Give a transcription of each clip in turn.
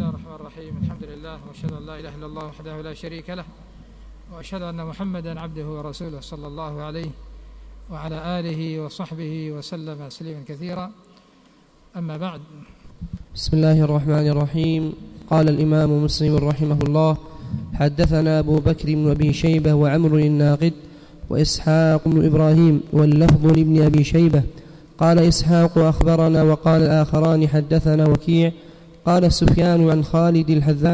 الله الرحمن الرحيم. الحمد لله وأشهد أن لا إله إلا الله وحده لا شريك له، وأشهد أن محمدا عبده ورسوله صلى الله عليه وعلى آله وصحبه وسلم تسليما كثيرا. أما بعد، بسم الله الرحمن الرحيم. قال الإمام مسلم رحمه الله: حدثنا أبو بكر بن أبي شيبة وعمر الناقد وإسحاق بن إبراهيم، واللفظ لابن أبي شيبة. قال إسحاق: أخبرنا. وقال الآخران: حدثنا وكيع. قال سفيان عن خالد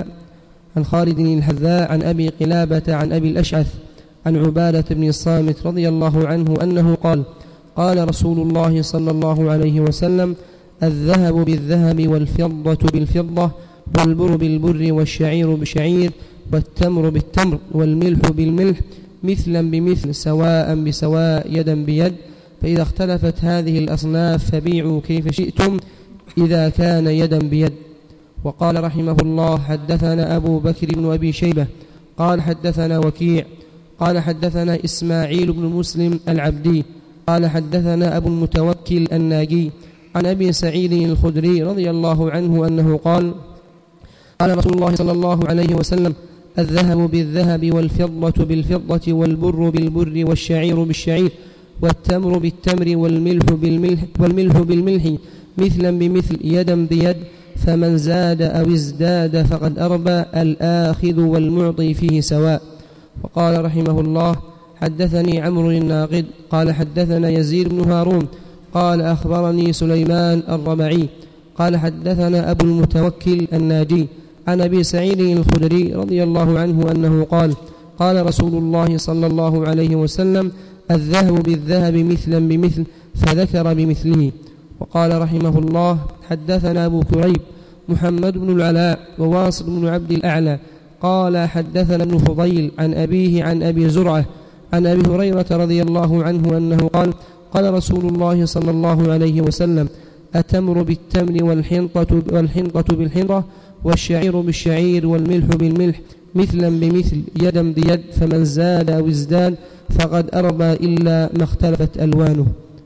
الحذاء عن أبي قلابة عن أبي الأشعث عن عبادة بن الصامت رضي الله عنه أنه قال: قال رسول الله صلى الله عليه وسلم: الذهب بالذهب والفضة بالفضة والبر بالبر والشعير بالشعير والتمر بالتمر والملح بالملح مثلا بمثل سواء بسواء يدا بيد، فإذا اختلفت هذه الأصناف فبيعوا كيف شئتم إذا كان يدا بيد. وقال رحمه الله: حدثنا أبو بكر بن أبي شيبة قال حدثنا وكيع قال حدثنا إسماعيل بن مسلم العبدي قال حدثنا أبو المتوكل الناجي عن أبي سعيد الخدري رضي الله عنه أنه قال: قال رسول الله صلى الله عليه وسلم: الذهب بالذهب والفضة بالفضة والبر بالبر والشعير بالشعير والتمر بالتمر والملح بالملح مثلا بمثل يدا بيد، فمن زاد أو ازداد فقد أربى، الآخذ والمعطي فيه سواء. وقال رحمه الله: حدثني عمرو الناقد قال حدثنا يزيد بن هارون قال أخبرني سليمان الربعي قال حدثنا أبو المتوكل الناجي عن أبي سعيد الخدري رضي الله عنه أنه قال: قال رسول الله صلى الله عليه وسلم: الذهب بالذهب مثلا بمثل، فذكر بمثله. وقال رحمه الله: حدثنا أبو كريب محمد بن العلاء وواصل بن عبد الأعلى قال حدثنا ابن فضيل عن أبيه عن أبي زرعة عن أبي هريرة رضي الله عنه أنه قال: قال رسول الله صلى الله عليه وسلم: التمر بالتمر والحنطة بالحنطة والشعير بالشعير والملح بالملح مثلا بمثل يدا بيد، فمن زاد أو ازداد فقد أربى إلا ما اختلفت ألوانه.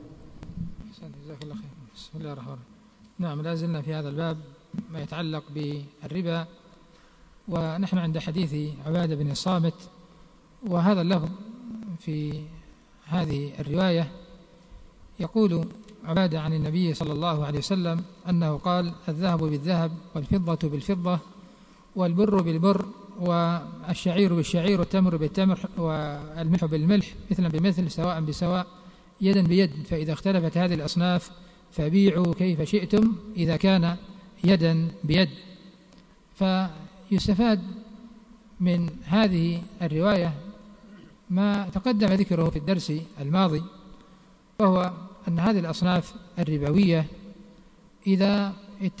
جزاك الله خير. بسم الله الرحمن الرحيم. نعم، لا زلنا في هذا الباب ما يتعلق بالربا، ونحن عند حديث عبادة بن الصامت، وهذا اللفظ في هذه الرواية يقول عبادة عن النبي صلى الله عليه وسلم أنه قال: الذهب بالذهب والفضة بالفضة والبر بالبر والشعير بالشعير والتمر بالتمر والملح بالملح مثلا بمثل سواء بسواء يدا بيد، فإذا اختلفت هذه الأصناف فبيعوا كيف شئتم إذا كان يدا بيد. فيستفاد من هذه الرواية ما تقدم ذكره في الدرس الماضي، وهو أن هذه الأصناف الربوية إذا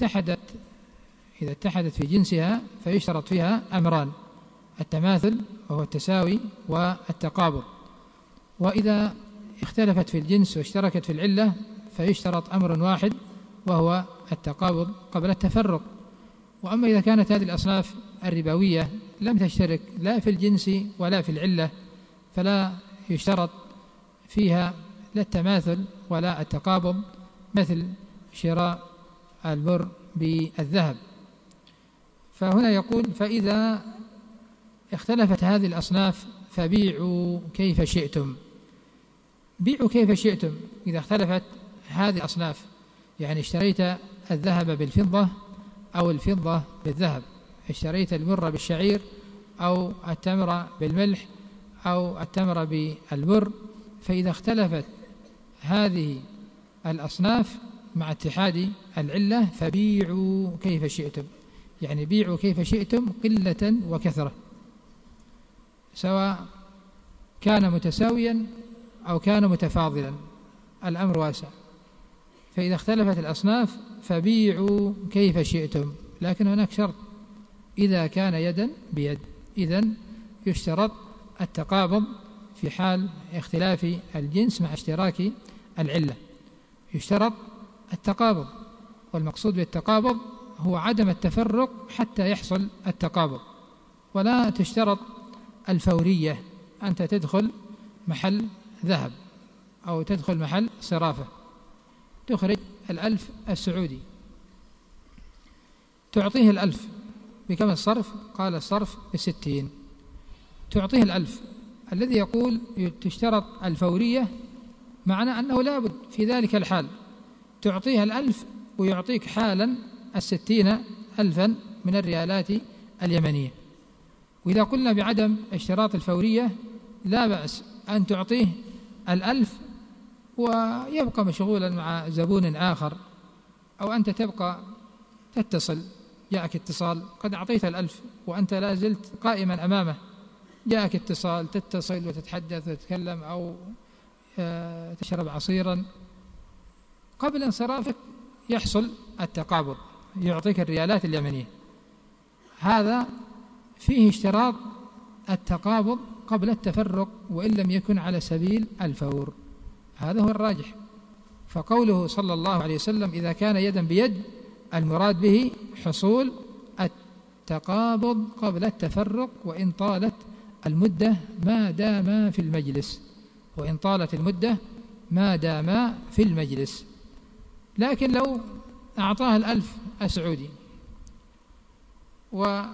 اتحدت في جنسها فيشترط فيها أمران: التماثل وهو التساوي والتقابل، وإذا اختلفت في الجنس واشتركت في العلة فيشترط أمر واحد وهو التقابض قبل التفرق. وأما إذا كانت هذه الأصناف الربوية لم تشترك لا في الجنس ولا في العلة فلا يشترط فيها لا التماثل ولا التقابض، مثل شراء البر بالذهب. فهنا يقول: فإذا اختلفت هذه الأصناف فبيعوا كيف شئتم. بيعوا كيف شئتم إذا اختلفت هذه الأصناف، يعني اشتريت الذهب بالفضة أو الفضة بالذهب، اشتريت البر بالشعير أو التمر بالملح أو التمر بالبر، فإذا اختلفت هذه الأصناف مع اتحاد العلة فبيعوا كيف شئتم، يعني بيعوا كيف شئتم قلة وكثرة، سواء كان متساويا أو كان متفاضلا، الأمر واسع. فإذا اختلفت الأصناف فبيعوا كيف شئتم، لكن هناك شرط: إذا كان يدا بيد. إذن يشترط التقابض في حال اختلاف الجنس مع اشتراك العلة، يشترط التقابض، والمقصود بالتقابض هو عدم التفرق حتى يحصل التقابض، ولا تشترط الفورية، أنت تدخل محل ذهب أو تدخل محل صرافة تخرج 1000 السعودي تعطيه 1000 بكم الصرف؟ قال الصرف ب60. تعطيه 1000. الذي يقول تشترط الفورية معنى أنه لا بد في ذلك الحال تعطيها 1000 ويعطيك حالا 60,000 من الريالات اليمنية. وإذا قلنا بعدم اشتراط الفورية لا بأس أن تعطيه 1000 ويبقى مشغولا مع زبون آخر، أو أنت تبقى تتصل، جاءك اتصال قد أعطيت 1000 وأنت لا زلت قائما أمامه، جاءك اتصال تتصل وتتحدث وتتكلم أو تشرب عصيرا، قبل انصرافك يحصل التقابض، يعطيك الريالات اليمنية. هذا فيه اشتراط التقابض قبل التفرق وإن لم يكن على سبيل الفور، هذا هو الراجح. فقوله صلى الله عليه وسلم إذا كان يدا بيد المراد به حصول التقابض قبل التفرق وإن طالت المدة ما دام في المجلس، وإن طالت المدة ما دام في المجلس. لكن لو أعطاه 1000 السعودي وعلى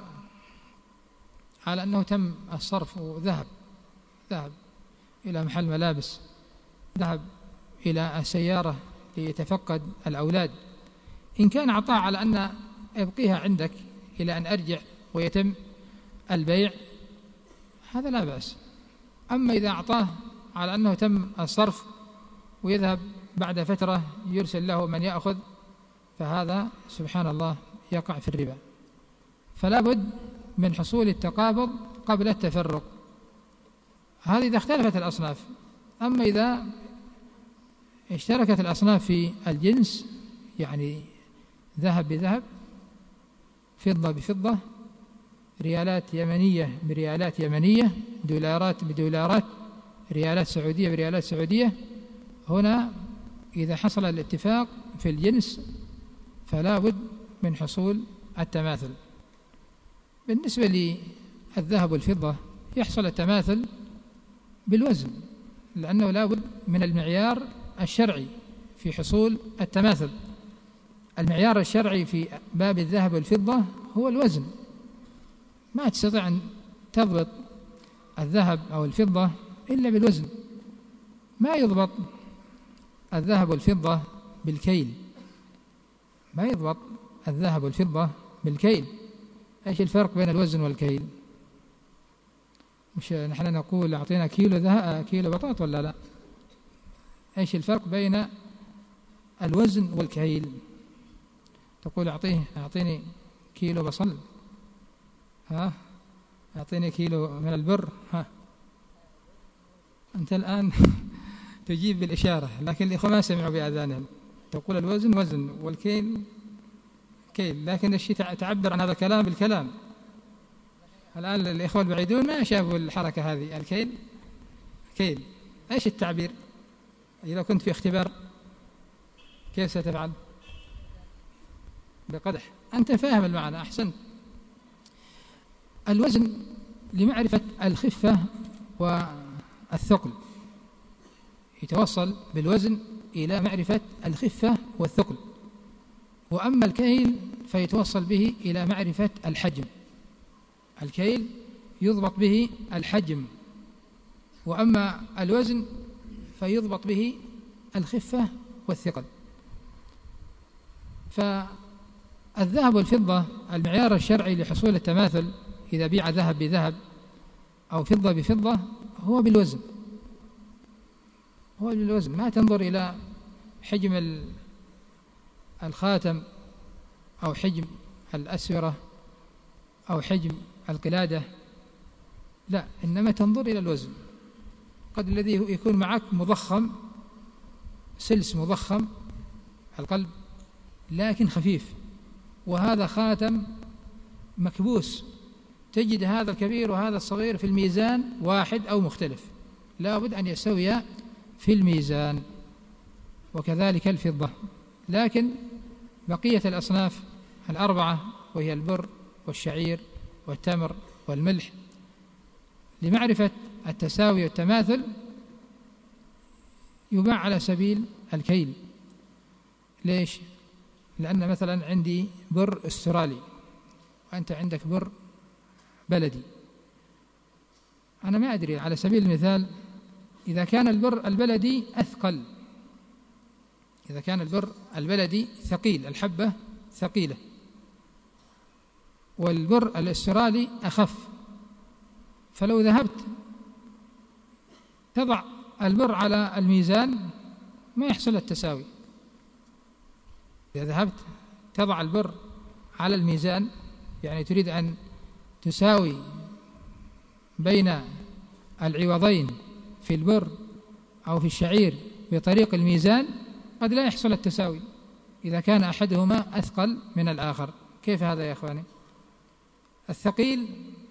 أنه تم الصرف وذهب إلى محل ملابس، ذهب إلى السيارة ليتفقد الأولاد، إن كان أعطاه على أن أبقيها عندك إلى أن أرجع ويتم البيع هذا لا بأس. أما إذا أعطاه على أنه تم الصرف ويذهب بعد فترة يرسل له من يأخذ، فهذا سبحان الله يقع في الربا. فلا بد من حصول التقابض قبل التفرق، هذه إذا اختلفت الأصناف. أما إذا اشتركت الأصناف في الجنس، يعني ذهب بذهب، فضة بفضة، ريالات يمنية بريالات يمنية، دولارات بدولارات، ريالات سعودية بريالات سعودية، هنا إذا حصل الاتفاق في الجنس فلا بد من حصول التماثل. بالنسبة للذهب والفضة يحصل التماثل بالوزن، لأنه لا بد من المعيار الشرعي في حصول التماثل. المعيار الشرعي في باب الذهب والفضة هو الوزن، ما تستطيع أن تضبط الذهب أو الفضة إلا بالوزن. ما يضبط الذهب والفضة بالكيل، ما يضبط الذهب والفضة بالكيل. إيش الفرق بين الوزن والكيل؟ مش نحن نقول أعطينا كيلو ذهب كيلو بطاط ولا لا؟ إيش الفرق بين الوزن والكيل؟ تقول أعطيني كيلو بصل، أعطيني كيلو من البر، أنت الآن تجيب بالإشارة، لكن الإخوة ما سمعوا بأذانهم. تقول الوزن وزن والكيل كيل، لكن الشيء تعبر عن هذا الكلام بالكلام. الآن الإخوة البعيدون ما شافوا الحركة هذه، الكيل كيل، إيش التعبير؟ إذا كنت في اختبار كيف ستفعل؟ بقدح. أنت فاهم المعنى، أحسنت. الوزن لمعرفة الخفة والثقل، يتوصل بالوزن إلى معرفة الخفة والثقل. وأما الكيل فيتوصل به إلى معرفة الحجم، الكيل يضبط به الحجم، وأما الوزن فيضبط به الخفة والثقل. فالذهب والفضة المعيار الشرعي لحصول التماثل إذا بيع ذهب بذهب أو فضة بفضة هو بالوزن، هو بالوزن. ما تنظر إلى حجم الخاتم أو حجم الأسورة أو حجم القلادة، لا، إنما تنظر إلى الوزن. قد الذي يكون معك مضخم، سلس مضخم القلب لكن خفيف، وهذا خاتم مكبوس، تجد هذا الكبير وهذا الصغير في الميزان واحد أو مختلف، لا بد أن يستويا في الميزان. وكذلك الفضة. لكن بقية الأصناف الأربعة وهي البر والشعير والتمر والملح، لمعرفة التساوي والتماثل يباع على سبيل الكيل. ليش؟ لأن مثلا عندي بر استرالي وأنت عندك بر بلدي. أنا ما أدري، على سبيل المثال إذا كان البر البلدي أثقل، إذا كان البر البلدي ثقيل، الحبة ثقيلة، والبر الأسترالي أخف، فلو ذهبت تضع البر على الميزان ما يحصل التساوي. إذا ذهبت تضع البر على الميزان، يعني تريد أن تساوي بين العوضين في البر أو في الشعير بطريق الميزان، قد لا يحصل التساوي إذا كان أحدهما أثقل من الآخر. كيف هذا يا أخواني؟ الثقيل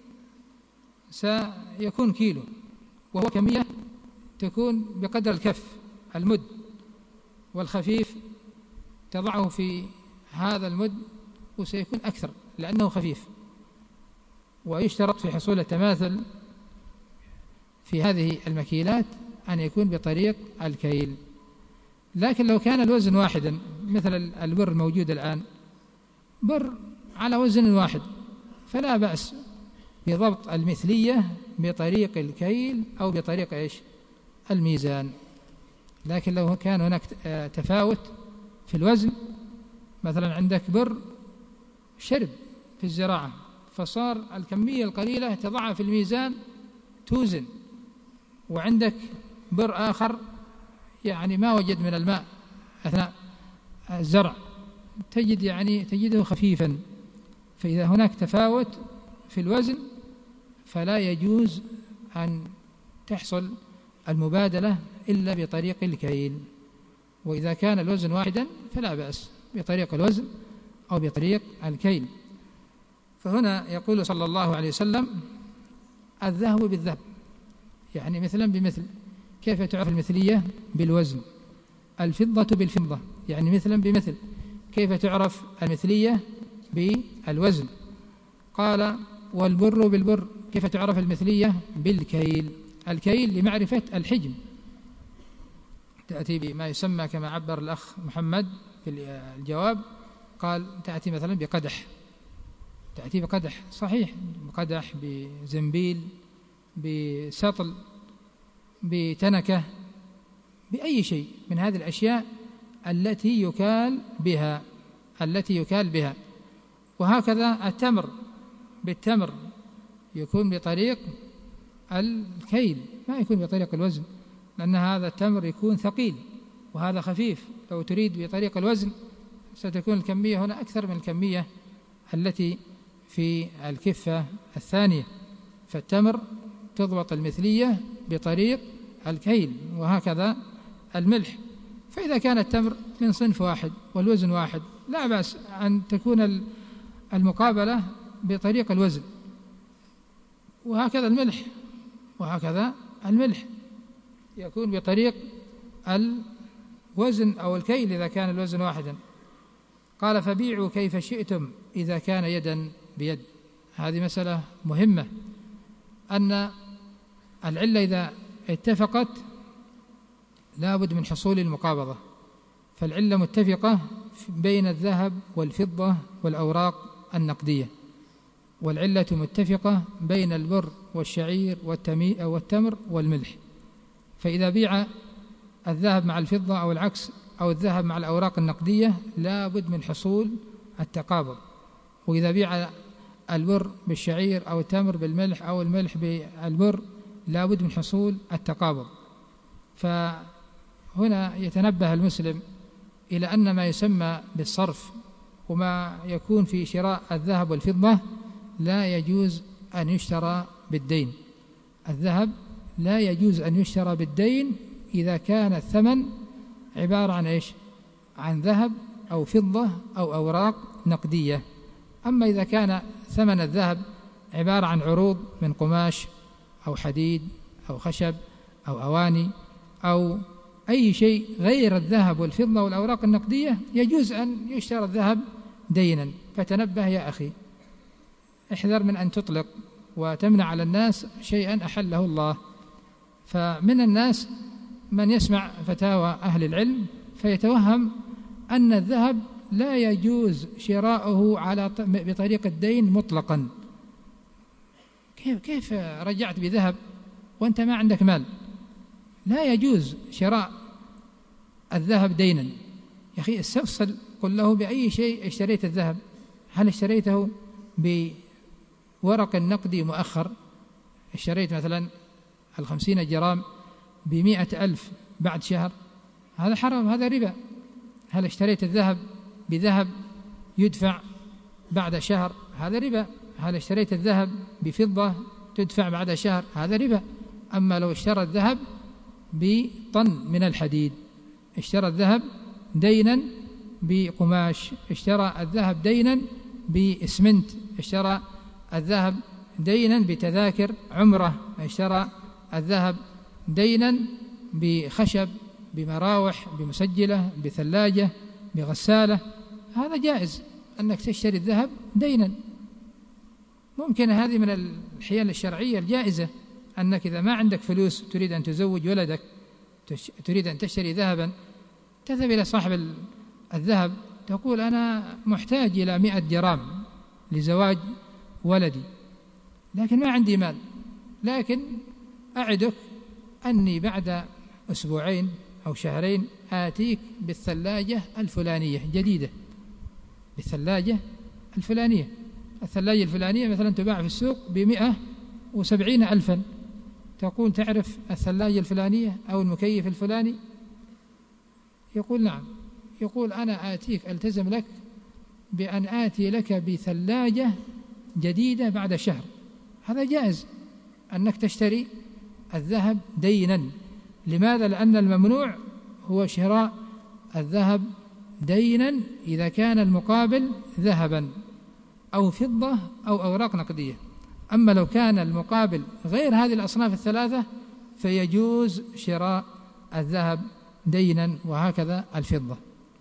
سيكون كيلو، وهو كمية تكون بقدر الكف المد، والخفيف تضعه في هذا المد وسيكون أكثر لأنه خفيف. ويشترط في حصول التماثل في هذه المكيلات أن يكون بطريق الكيل. لكن لو كان الوزن واحدا، مثل البر الموجود الآن بر على وزن واحد، فلا بأس بضبط المثلية بطريق الكيل أو بطريق الميزان. لكن لو كان هناك تفاوت في الوزن، مثلا عندك بر شرب في الزراعة، فصار الكمية القليلة تضعها في الميزان توزن، وعندك بر آخر يعني ما وجد من الماء أثناء الزرع، تجده خفيفا. فإذا هناك تفاوت في الوزن فلا يجوز أن تحصل المبادلة إلا بطريق الكيل. وإذا كان الوزن واحدا فلا بأس بطريق الوزن أو بطريق الكيل. فهنا يقول صلى الله عليه وسلم الذهب بالذهب، يعني مثلا بمثل. كيف تعرف المثلية؟ بالوزن. الفضة بالفضة، يعني مثلا بمثل. كيف تعرف المثلية؟ بالوزن. قال والبر بالبر. كيف تعرف المثلية؟ بالكيل. الكيل لمعرفة الحجم، تأتي بما يسمى كما عبر الأخ محمد في الجواب، قال تأتي مثلا بقدح، تأتي بقدح صحيح، بقدح، بزنبيل، بسطل، بتنكة، بأي شيء من هذه الأشياء التي يكال بها. وهكذا التمر بالتمر يكون بطريق الكيل، ما يكون بطريق الوزن، لأن هذا التمر يكون ثقيل وهذا خفيف. لو تريد بطريق الوزن ستكون الكمية هنا أكثر من الكمية التي في الكفة الثانية. فالتمر تضبط المثلية بطريق الكيل، وهكذا الملح. فإذا كان التمر من صنف واحد والوزن واحد لا بأس أن تكون المقابلة بطريق الوزن. وهكذا الملح يكون بطريق الوزن أو الكيل إذا كان الوزن واحدا. قال فبيعوا كيف شئتم إذا كان يدا بيد. هذه مسألة مهمة، أن العلة إذا اتفقت لا بد من حصول المقابضة. فالعلة متفقة بين الذهب والفضة والأوراق النقدية، والعلة متفقة بين البر والشعير والتمر والملح. فإذا بيع الذهب مع الفضة أو العكس، أو الذهب مع الأوراق النقدية، لا بد من حصول التقابض. وإذا بيع البر بالشعير أو التمر بالملح أو الملح بالبر لا بد من حصول التقابض. فهنا يتنبه المسلم إلى أن ما يسمى بالصرف وما يكون في شراء الذهب والفضة لا يجوز أن يشترى بالدين. الذهب لا يجوز أن يشترى بالدين إذا كان الثمن عبارة عن عن ذهب أو فضة أو أوراق نقدية. أما إذا كان ثمن الذهب عبارة عن عروض من قماش أو حديد أو خشب أو أواني أو أي شيء غير الذهب والفضة والأوراق النقدية، يجوز أن يشترى الذهب دينا. فتنبه يا أخي، احذر من أن تطلق وتمنع على الناس شيئا أحله الله. فمن الناس من يسمع فتاوى أهل العلم فيتوهم أن الذهب لا يجوز شراؤه بطريق الدين مطلقا. كيف رجعت بذهب وأنت ما عندك مال؟ لا يجوز شراء الذهب دينا. يا أخي استفصل، قل له بأي شيء اشتريت الذهب؟ هل اشتريته بورق نقدي مؤخر؟ اشتريت مثلا 50 جرام ب100,000 بعد شهر؟ هذا حرام، هذا ربا. هل اشتريت الذهب بذهب يدفع بعد شهر؟ هذا ربا. هل اشتريت الذهب بفضة تدفع بعد شهر؟ هذا ربا. أما لو اشترى الذهب بطن من الحديد، اشترى الذهب دينا بقماش، اشترى الذهب دينا بإسمنت، اشترى الذهب دينا بتذاكر عمرة، اشترى الذهب دينا بخشب، بمراوح، بمسجلة، بثلاجة، بغسالة، هذا جائز أنك تشتري الذهب دينا. ممكن هذه من الحيل الشرعية الجائزة، أنك إذا ما عندك فلوس تريد أن تزوج ولدك، تريد أن تشتري ذهبا، تذهب إلى صاحب الذهب تقول أنا محتاج إلى 100 جرام لزواج ولدي، لكن ما عندي مال، لكن أعدك أني بعد أسبوعين أو شهرين آتيك بالثلاجة الفلانية جديدة، بالثلاجة الفلانية. الثلاجة الفلانية مثلا تباع في السوق ب170,000، تقول تعرف الثلاجة الفلانية أو المكيف الفلاني؟ يقول نعم. يقول أنا آتيك، ألتزم لك بأن آتي لك بثلاجة جديدة بعد شهر. هذا جائز أنك تشتري الذهب دينا. لماذا؟ لأن الممنوع هو شراء الذهب دينا إذا كان المقابل ذهبا أو فضة أو أوراق نقدية. أما لو كان المقابل غير هذه الأصناف الثلاثة فيجوز شراء الذهب دينا، وهكذا الفضة،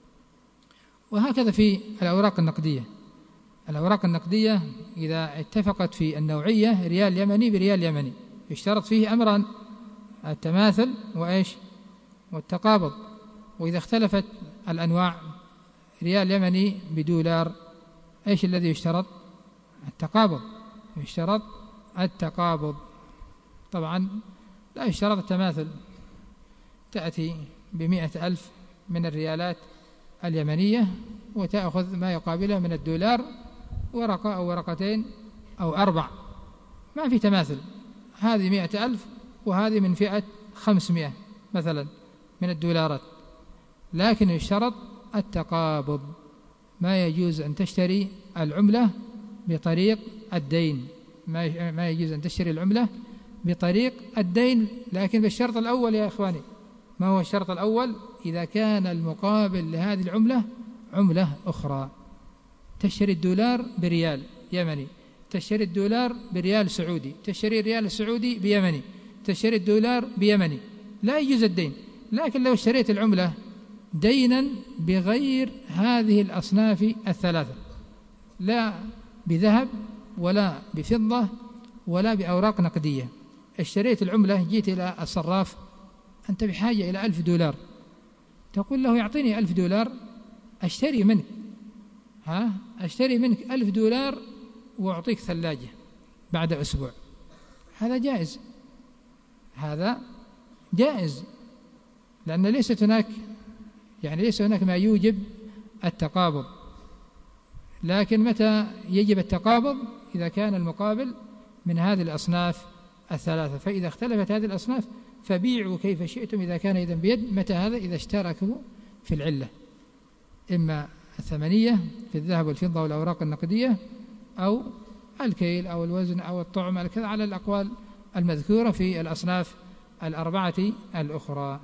وهكذا في الأوراق النقدية. الأوراق النقدية إذا اتفقت في النوعية ريال يمني بريال يمني يشترط فيه أمران: التماثل وإيش؟ والتقابض. وإذا اختلفت الأنواع ريال يمني بدولار، إيش الذي يشترط؟ التقابض. يشترط التقابض. طبعا لا يشترط التماثل. تأتي ب100,000 من الريالات اليمنية وتأخذ ما يقابله من الدولار، ورقة أو ورقتين أو 4، ما في تماثل. هذه 100,000 وهذه من فئة 500 مثلا من الدولارات، لكن يشترط التقابض. ما يجوز أن تشتري العملة بطريق الدين، ما يجوز أن تشتري العملة بطريق الدين، لكن بالشرط الأول يا إخواني. ما هو الشرط الأول؟ إذا كان المقابل لهذه العملة عملة أخرى. تشتري الدولار بريال يمني، تشتري الدولار بريال سعودي، تشتري الريال السعودي بيمني، تشتري الدولار بيمني، لا يجوز الدين. لكن لو اشتريت العملة دينا بغير هذه الأصناف الثلاثة، لا بذهب ولا بفضة ولا بأوراق نقدية، اشتريت العملة، جيت إلى الصراف، أنت بحاجة إلى 1000 دولار، تقول له يعطيني 1000 دولار أشتري منك، أشتري منك 1000 دولار وأعطيك ثلاجة بعد أسبوع. هذا جائز، هذا جائز، لأن ليس هناك ما يوجب التقابض. لكن متى يجب التقابض؟ إذا كان المقابل من هذه الأصناف الثلاثة. فإذا اختلفت هذه الأصناف فبيعوا كيف شئتم إذا كان يدا بيد. متى هذا؟ إذا اشتركوا في العلة، إما الثمنية في الذهب والفضة والأوراق النقدية، أو الكيل أو الوزن أو الطعم، على الأقوال المذكورة في الأصناف الأربعة الأخرى.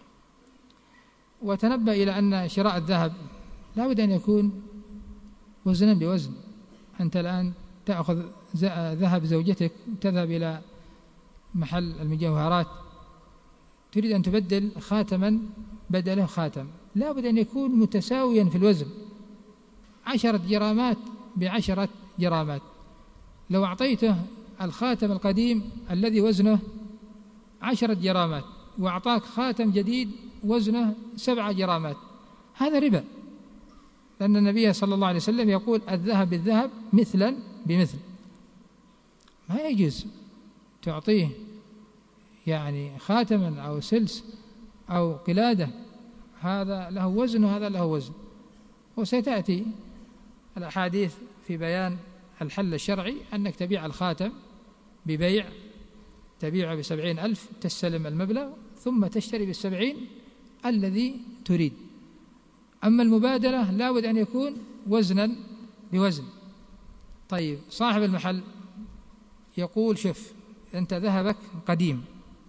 وتنبه إلى أن شراء الذهب لا بد أن يكون وزنا بوزن. أنت الآن تأخذ ذهب زوجتك، تذهب إلى محل المجوهرات، تريد أن تبدل خاتما بدله خاتم، لا بد أن يكون متساويا في الوزن، 10 جرامات ب10 جرامات. لو أعطيته الخاتم القديم الذي وزنه 10 جرامات وأعطاك خاتم جديد وزنه 7 جرامات، هذا ربا، لأن النبي صلى الله عليه وسلم يقول الذهب بالذهب مثلا بمثل. ما يجوز تعطيه يعني خاتما أو سلس أو قلادة، هذا له وزن وهذا له وزن. وستأتي الأحاديث في بيان الحل الشرعي أنك تبيع الخاتم ببيع، تبيعه ب70,000 تستلم المبلغ ثم تشتري ب70 الذي تريد. أما المبادلة لا بد أن يكون وزنا بوزن. طيب صاحب المحل يقول شوف أنت ذهبك قديم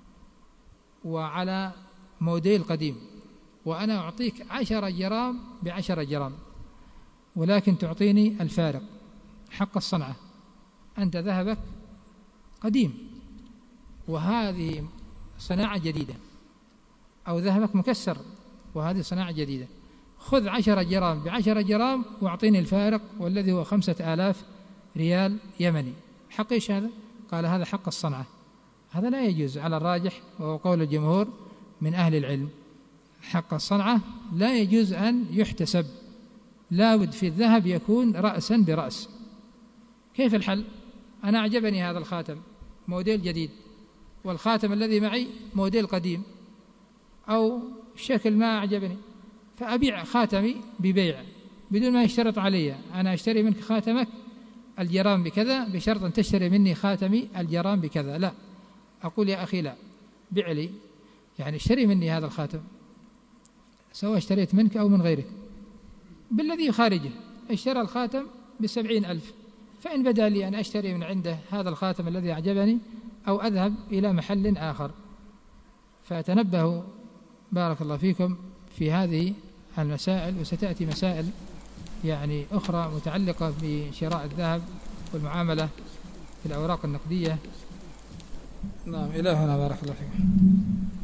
وعلى موديل قديم، وأنا أعطيك 10 جرام ب10 جرام، ولكن تعطيني الفارق حق الصنعة. أنت ذهبك قديم وهذه صناعة جديدة، أو ذهبك مكسر وهذه صناعة جديدة، خذ 10 جرام ب10 جرام واعطيني الفارق والذي هو 5000 ريال يمني. حق إيش هذا؟ قال هذا حق الصنعة. هذا لا يجوز على الراجح، وهو قول الجمهور من أهل العلم. حق الصنعة لا يجوز أن يحتسب، لا بد في الذهب يكون رأسا برأس. كيف الحل؟ أنا أعجبني هذا الخاتم موديل جديد، والخاتم الذي معي موديل قديم أو شكل ما أعجبني، فأبيع خاتمي ببيع بدون ما يشترط علي. أنا أشتري منك خاتمك الجرام بكذا بشرط أن تشتري مني خاتمي الجرام بكذا. لا، أقول يا أخي لا، بيع لي، يعني اشتري مني هذا الخاتم سواء اشتريت منك أو من غيرك بالذي خارجه. اشترى الخاتم ب70,000، فإن بدا لي أن أشتري من عنده هذا الخاتم الذي أعجبني أو أذهب إلى محل آخر. فتنبهوا بارك الله فيكم في هذه المسائل، وستأتي مسائل يعني أخرى متعلقة بشراء الذهب والمعاملة في الأوراق النقدية. نعم، إلهنا بارك الله فيكم.